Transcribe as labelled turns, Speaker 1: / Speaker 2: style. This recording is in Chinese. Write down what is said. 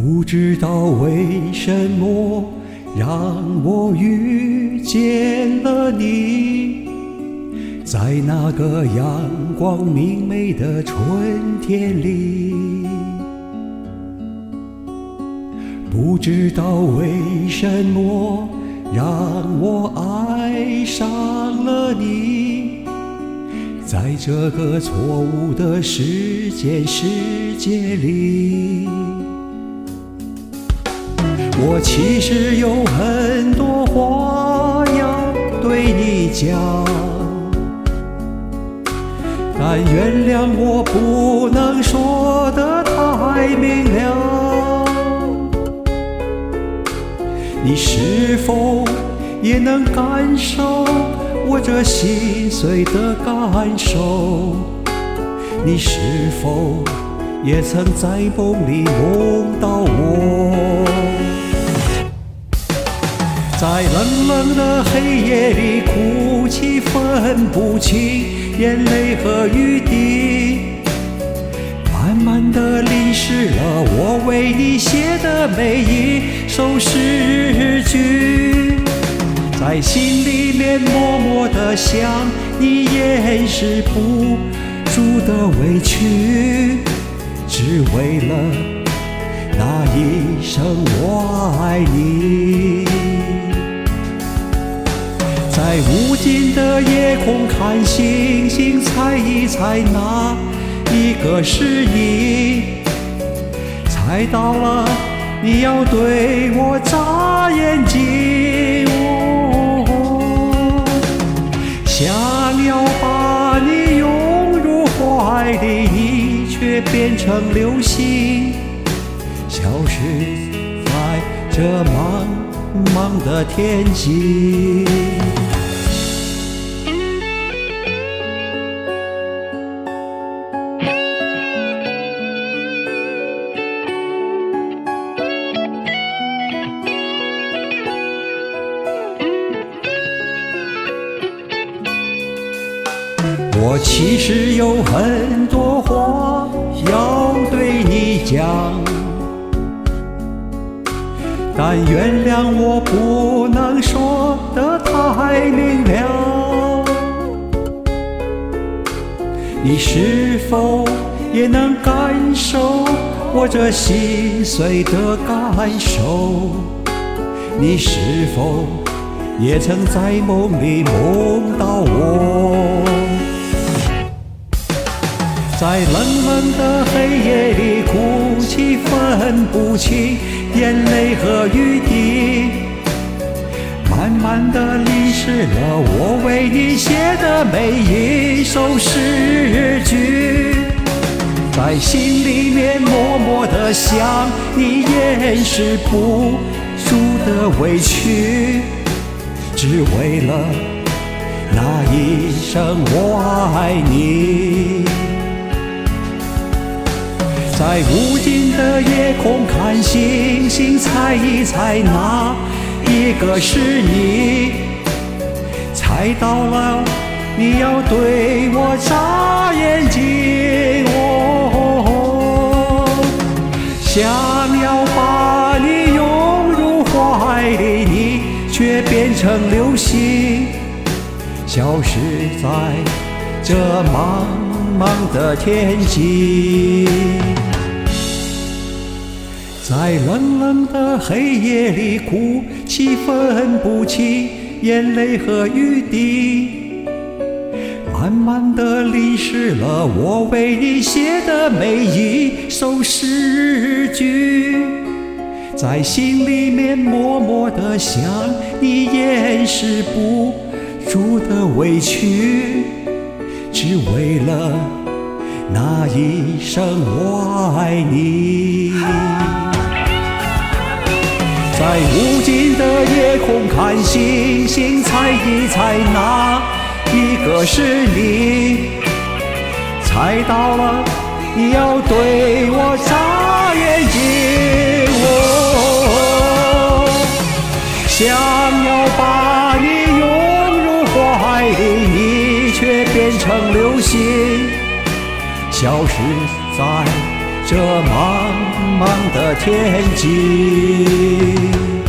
Speaker 1: 不知道为什么让我遇见了你，在那个阳光明媚的春天里。不知道为什么让我爱上了你，在这个错误的时间世界里。我其实有很多话要对你讲，但原谅我不能说得太明了。你是否也能感受我这心碎的感受？你是否也曾在梦里梦到我？在冷冷的黑夜里哭泣，分不清眼泪和雨滴，慢慢地淋湿了我为你写的每一首诗句，在心里面默默地想你掩饰不住的委屈，只为了那一声我爱你。在无尽的夜空看星星，猜一猜哪一个是你？猜到了，你要对我眨眼睛。想要把你拥入怀里，你却变成流星，消失在这茫茫的天际。我其实有很多话要对你讲，但原谅我不能说得太明了。你是否也能感受我这心碎的感受？你是否也曾在梦里梦到我？在冷冷的黑夜里哭泣，分不清眼泪和雨滴，慢慢地淋湿了我为你写的每一首诗句，在心里面默默地想你掩饰不住的委屈，只为了那一声我爱你。在无尽的夜空看星星，猜一猜哪一个是你？猜到了，你要对我眨眼睛。想要把你拥入怀里，你却变成流星，消失在这茫茫的天际。在冷冷的黑夜里哭泣，分不清眼泪和雨滴，慢慢地淋湿了我为你写的每一首诗句，在心里面默默地想你掩饰不住的委屈，只为了那一声我爱你。在无尽的夜空看星星，猜一猜哪一个是你？猜到了，你要对我眨眼睛。想要把你拥入怀里，你却变成流星，消失在这茫茫的天际。